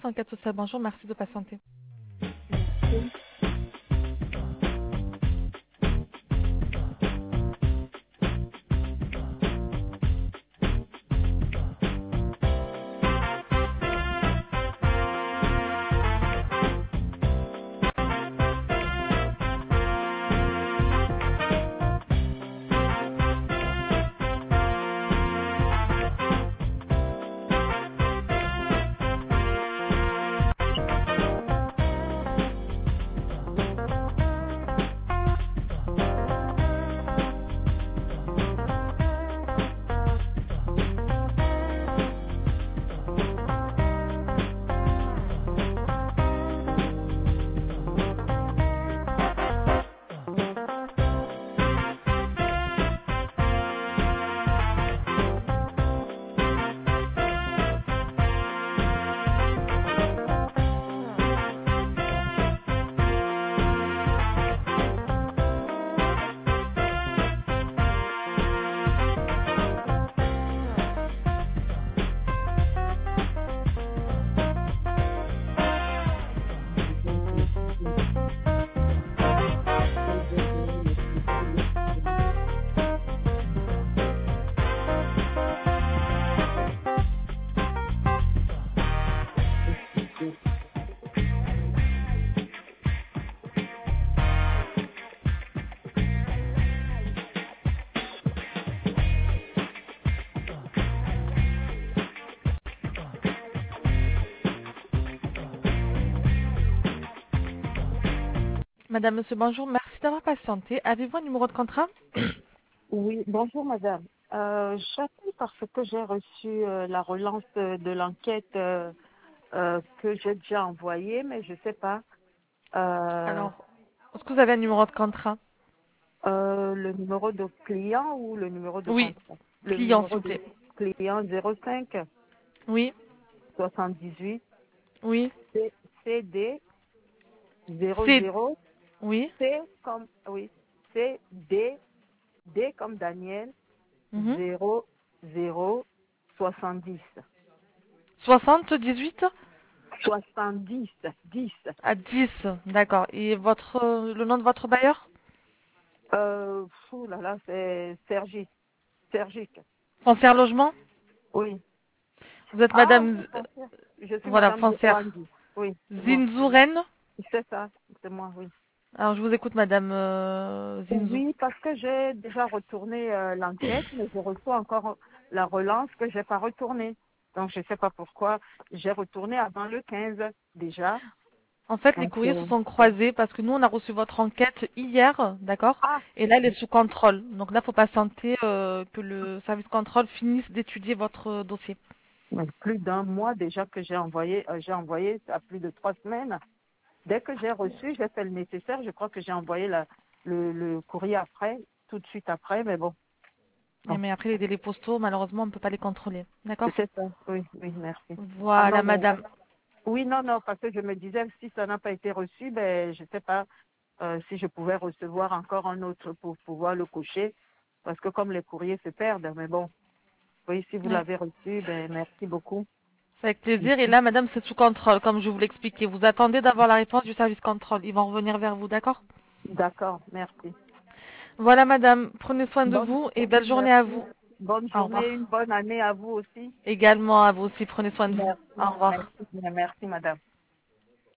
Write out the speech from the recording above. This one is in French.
service enquête sociale. Bonjour, merci de patienter. Madame, monsieur, bonjour, merci d'avoir patienté. Avez-vous un numéro de contrat? Oui, bonjour madame. J'appelle parce que j'ai reçu la relance de l'enquête que j'ai déjà envoyée, mais je ne sais pas Alors, est-ce que vous avez un numéro de contrat? le numéro de client ou le numéro de Oui, contrat. Le client, s'il numéro vous de plaît. client 05 Oui, 78 oui. CD C'est... 00 Oui. C comme oui D comme Daniel Mhm. 00 70 78 70 10. à 10, d'accord. Et le nom de votre bailleur? Fou là là, c'est Sergique. Sergique. Foncière Logement? Oui. Vous êtes Ah madame... oui, foncière. Je suis Voilà, madame foncière. Randi. Oui, c'est moi. Zinzouren? C'est ça, c'est moi, oui. Alors, je vous écoute, madame Zinzou. Oui, parce que j'ai déjà retourné l'enquête, mais je reçois encore la relance que j'ai pas retournée. Donc, je ne sais pas pourquoi. J'ai retourné avant le 15 déjà. En fait, les Donc, courriers se sont croisés parce que nous, on a reçu votre enquête hier, d'accord? ah, Et là, elle est sous contrôle. Donc là, il faut patienter que le service contrôle finisse d'étudier votre dossier. mais plus d'un mois déjà que j'ai envoyé à plus de 3 semaines. Dès que j'ai reçu, j'ai fait le nécessaire. Je crois que j'ai envoyé le courrier après, tout de suite après, mais bon. Et Bon, mais après, les délais postaux, malheureusement, on ne peut pas les contrôler. D'accord? c'est ça. Oui, oui, merci. Ah Voilà, non, non. madame. Oui, non, non, parce que je me disais, si ça n'a pas été reçu, ben, je ne sais pas si je pouvais recevoir encore un autre pour pouvoir le cocher, parce que comme les courriers se perdent, mais bon, oui, si vous Oui. l'avez reçu, ben, merci beaucoup. C'est avec plaisir. Et là, madame, c'est sous contrôle, comme je vous l'expliquais. Vous attendez d'avoir la réponse du service contrôle. Ils vont revenir vers vous, d'accord? D'accord, merci. Voilà, madame. Prenez soin de Bonne, vous et belle journée à merci. vous. Bonne Au journée, revoir. une bonne année à vous aussi. Également à vous aussi. Prenez soin de vous. Merci, Au revoir. merci, merci, madame.